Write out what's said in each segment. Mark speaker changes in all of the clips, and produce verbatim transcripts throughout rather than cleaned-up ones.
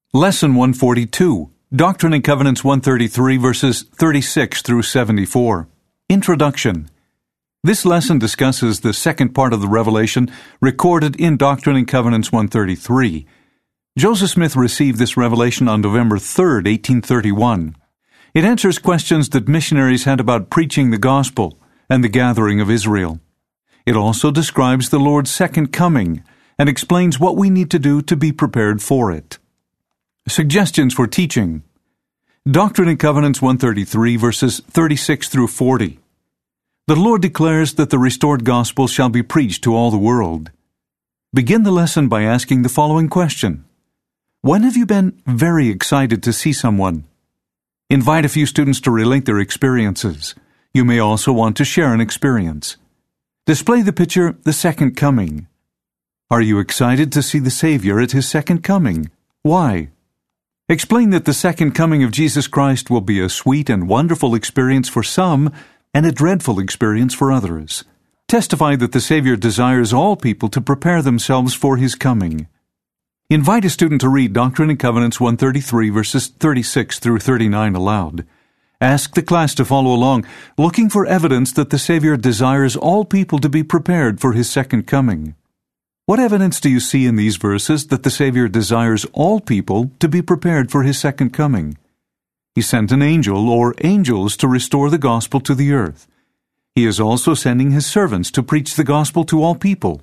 Speaker 1: Lesson one forty-two, Doctrine and Covenants one thirty-three, verses thirty-six through seventy-four. Introduction. This lesson discusses the second part of the revelation recorded in Doctrine and Covenants one thirty-three. Joseph Smith received this revelation on November third, eighteen thirty-one. It answers questions that missionaries had about preaching the gospel and the gathering of Israel. It also describes the Lord's second coming and explains what we need to do to be prepared for it. Suggestions for teaching. Doctrine and Covenants one thirty-three, verses thirty-six through forty. The Lord declares that the restored gospel shall be preached to all the world. Begin the lesson by asking the following question. When have you been very excited to see someone? Invite a few students to relate their experiences. You may also want to share an experience. Display the picture, the second coming. Are you excited to see the Savior at His second coming? Why? Explain that the second coming of Jesus Christ will be a sweet and wonderful experience for some and a dreadful experience for others. Testify that the Savior desires all people to prepare themselves for His coming. Invite a student to read Doctrine and Covenants one thirty-three, verses thirty-six through thirty-nine aloud. Ask the class to follow along, looking for evidence that the Savior desires all people to be prepared for His second coming. What evidence do you see in these verses that the Savior desires all people to be prepared for His second coming? He sent an angel or angels to restore the gospel to the earth. He is also sending His servants to preach the gospel to all people.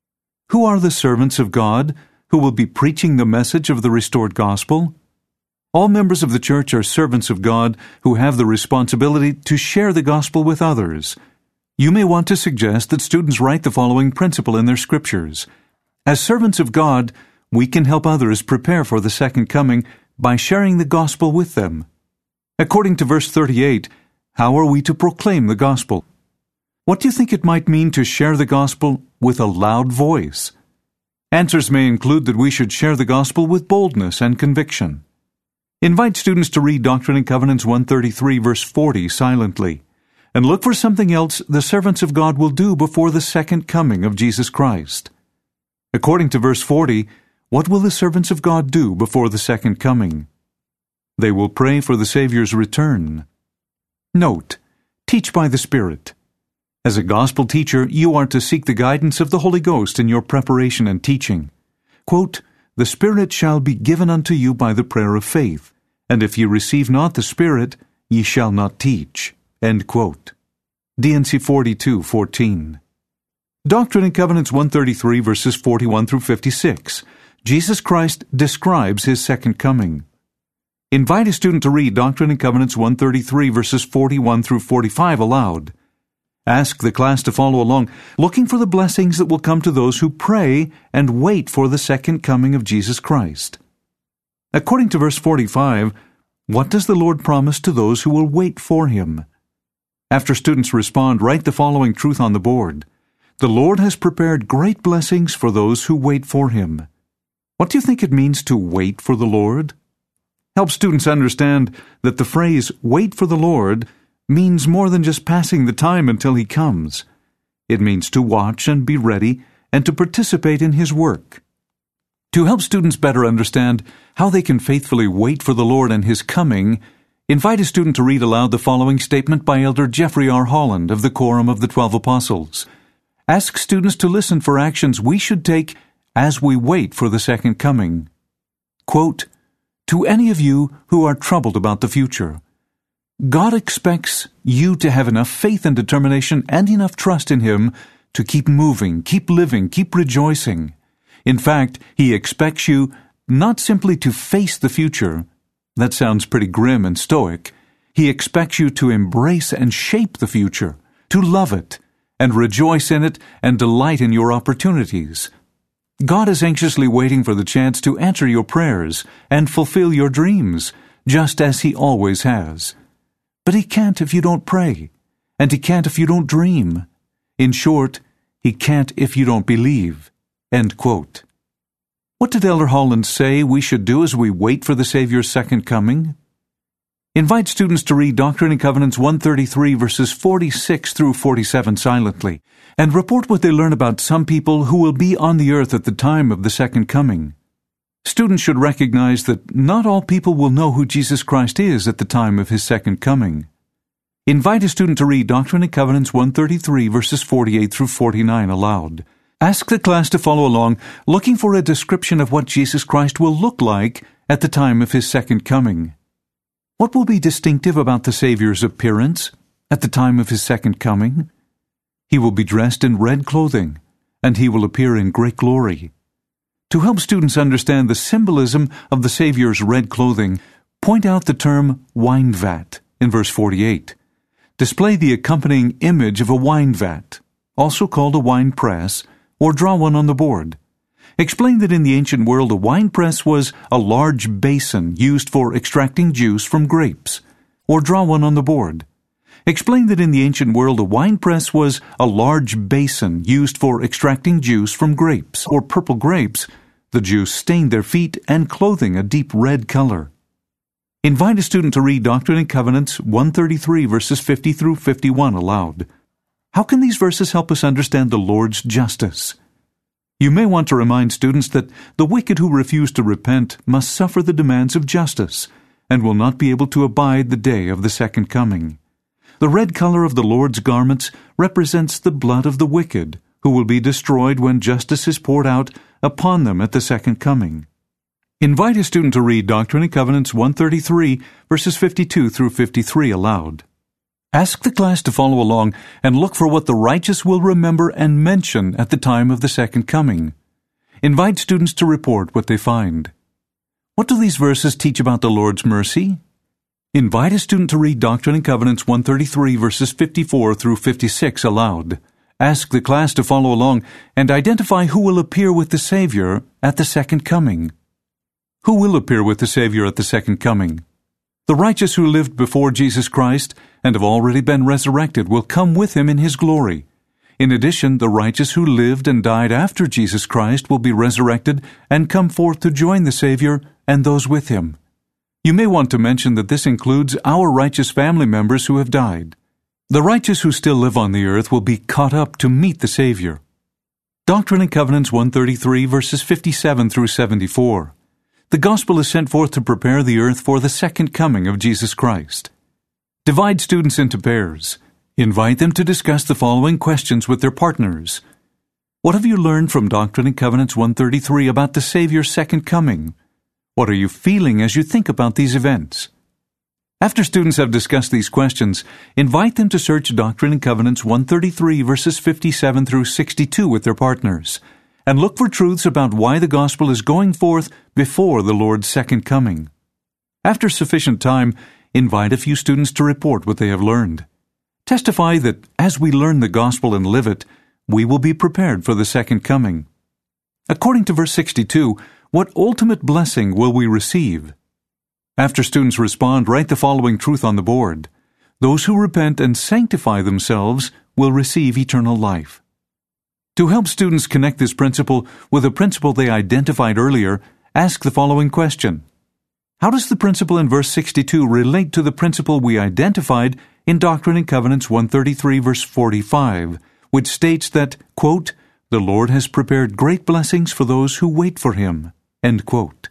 Speaker 1: Who are the servants of God who will be preaching the message of the restored gospel? All members of the church are servants of God who have the responsibility to share the gospel with others. You may want to suggest that students write the following principle in their scriptures. As servants of God, we can help others prepare for the second coming by sharing the gospel with them. According to verse thirty-eight, how are we to proclaim the gospel? What do you think it might mean to share the gospel with a loud voice? Answers may include that we should share the gospel with boldness and conviction. Invite students to read Doctrine and Covenants one thirty-three, verse forty silently, and look for something else the servants of God will do before the second coming of Jesus Christ. According to verse forty, what will the servants of God do before the second coming? They will pray for the Savior's return. Note, teach by the Spirit. As a gospel teacher, you are to seek the guidance of the Holy Ghost in your preparation and teaching. Quote, "The Spirit shall be given unto you by the prayer of faith, and if ye receive not the Spirit, ye shall not teach." End quote. D and C forty-two fourteen. Doctrine and Covenants one thirty-three, verses forty-one through fifty-six. Jesus Christ describes His second coming. Invite a student to read Doctrine and Covenants one thirty-three, verses forty-one through forty-five aloud. Ask the class to follow along, looking for the blessings that will come to those who pray and wait for the second coming of Jesus Christ. According to verse forty-five, what does the Lord promise to those who will wait for Him? After students respond, write the following truth on the board. The Lord has prepared great blessings for those who wait for Him. What do you think it means to wait for the Lord? Help students understand that the phrase, wait for the Lord, means more than just passing the time until He comes. It means to watch and be ready and to participate in His work. To help students better understand how they can faithfully wait for the Lord and His coming, invite a student to read aloud the following statement by Elder Jeffrey R. Holland of the Quorum of the Twelve Apostles. Ask students to listen for actions we should take as we wait for the second coming. Quote, "To any of you who are troubled about the future, God expects you to have enough faith and determination and enough trust in Him to keep moving, keep living, keep rejoicing. In fact, He expects you not simply to face the future. That sounds pretty grim and stoic. He expects you to embrace and shape the future, to love it, and rejoice in it and delight in your opportunities. God is anxiously waiting for the chance to answer your prayers and fulfill your dreams, just as He always has. But He can't if you don't pray, and He can't if you don't dream. In short, He can't if you don't believe." End quote. What did Elder Holland say we should do as we wait for the Savior's second coming? Invite students to read Doctrine and Covenants one thirty-three, verses forty-six through forty-seven silently, and report what they learn about some people who will be on the earth at the time of the second coming. Students should recognize that not all people will know who Jesus Christ is at the time of His second coming. Invite a student to read Doctrine and Covenants one thirty-three, verses forty-eight through forty-nine aloud. Ask the class to follow along, looking for a description of what Jesus Christ will look like at the time of His second coming. What will be distinctive about the Savior's appearance at the time of His second coming? He will be dressed in red clothing, and He will appear in great glory. To help students understand the symbolism of the Savior's red clothing, point out the term wine vat in verse forty-eight. Display the accompanying image of a wine vat, also called a wine press, or draw one on the board. Explain that in the ancient world a wine press was a large basin used for extracting juice from grapes, or draw one on the board. Explain that in the ancient world a wine press was a large basin used for extracting juice from grapes, or purple grapes. The juice stained their feet and clothing a deep red color. Invite a student to read Doctrine and Covenants one thirty-three, verses fifty through fifty-one aloud. How can these verses help us understand the Lord's justice? You may want to remind students that the wicked who refuse to repent must suffer the demands of justice and will not be able to abide the day of the second coming. The red color of the Lord's garments represents the blood of the wicked, who will be destroyed when justice is poured out upon them at the second coming. Invite a student to read Doctrine and Covenants one thirty-three, verses fifty-two through fifty-three aloud. Ask the class to follow along and look for what the righteous will remember and mention at the time of the second coming. Invite students to report what they find. What do these verses teach about the Lord's mercy? Invite a student to read Doctrine and Covenants one thirty-three, verses fifty-four through fifty-six aloud. Ask the class to follow along and identify who will appear with the Savior at the second coming. Who will appear with the Savior at the second coming? The righteous who lived before Jesus Christ and have already been resurrected will come with Him in His glory. In addition, the righteous who lived and died after Jesus Christ will be resurrected and come forth to join the Savior and those with Him. You may want to mention that this includes our righteous family members who have died. The righteous who still live on the earth will be caught up to meet the Savior. Doctrine and Covenants one thirty-three, verses fifty-seven through seventy-four. The gospel is sent forth to prepare the earth for the second coming of Jesus Christ. Divide students into pairs. Invite them to discuss the following questions with their partners. What have you learned from Doctrine and Covenants one thirty-three about the Savior's second coming? What are you feeling as you think about these events? After students have discussed these questions, invite them to search Doctrine and Covenants one thirty-three, verses fifty-seven through sixty-two with their partners, and look for truths about why the gospel is going forth before the Lord's second coming. After sufficient time, invite a few students to report what they have learned. Testify that as we learn the gospel and live it, we will be prepared for the second coming. According to verse sixty-two, what ultimate blessing will we receive? After students respond, write the following truth on the board. Those who repent and sanctify themselves will receive eternal life. To help students connect this principle with a principle they identified earlier, ask the following question. How does the principle in verse sixty-two relate to the principle we identified in Doctrine and Covenants one thirty-three, verse forty-five, which states that, quote, "The Lord has prepared great blessings for those who wait for Him," end quote.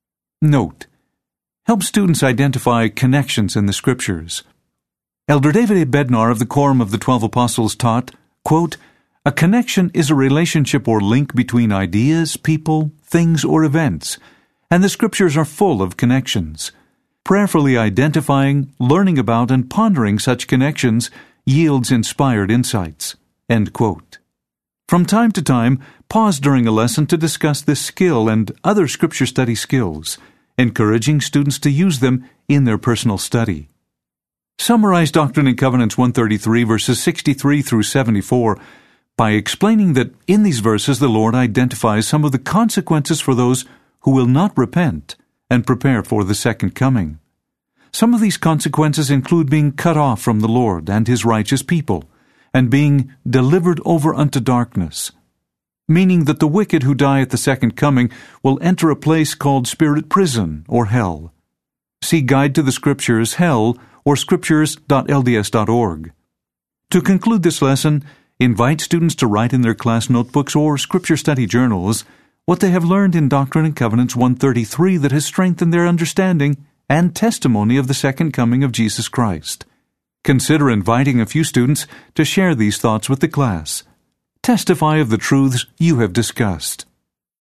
Speaker 1: Note: help students identify connections in the Scriptures. Elder David A. Bednar of the Quorum of the Twelve Apostles taught, quote, "A connection is a relationship or link between ideas, people, things, or events, and the Scriptures are full of connections. Prayerfully identifying, learning about, and pondering such connections yields inspired insights," end quote. From time to time, pause during a lesson to discuss this skill and other Scripture study skills, encouraging students to use them in their personal study. Summarize Doctrine and Covenants one thirty-three, verses sixty-three through seventy-four, by explaining that in these verses the Lord identifies some of the consequences for those who will not repent and prepare for the second coming. Some of these consequences include being cut off from the Lord and His righteous people, and being delivered over unto darkness, meaning that the wicked who die at the second coming will enter a place called spirit prison or hell. See Guide to the Scriptures, Hell, or scriptures dot l d s dot org. To conclude this lesson, invite students to write in their class notebooks or Scripture study journals what they have learned in Doctrine and Covenants one thirty-three that has strengthened their understanding and testimony of the second coming of Jesus Christ. Consider inviting a few students to share these thoughts with the class. Testify of the truths you have discussed.